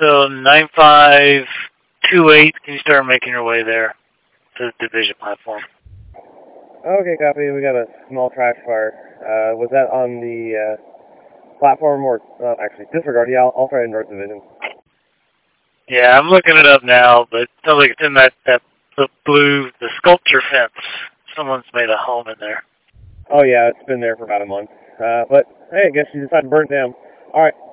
So 9528, can you start making your way there to the division platform? Okay, copy. We got a small trash fire. Was that on the platform or actually disregard? Yeah, I'll try to North Division. Yeah, I'm looking it up now, but it sounds like it's in the sculpture fence. Someone's made a home in there. Oh yeah, it's been there for about a month. But hey, I guess you decided to burn it down. All right,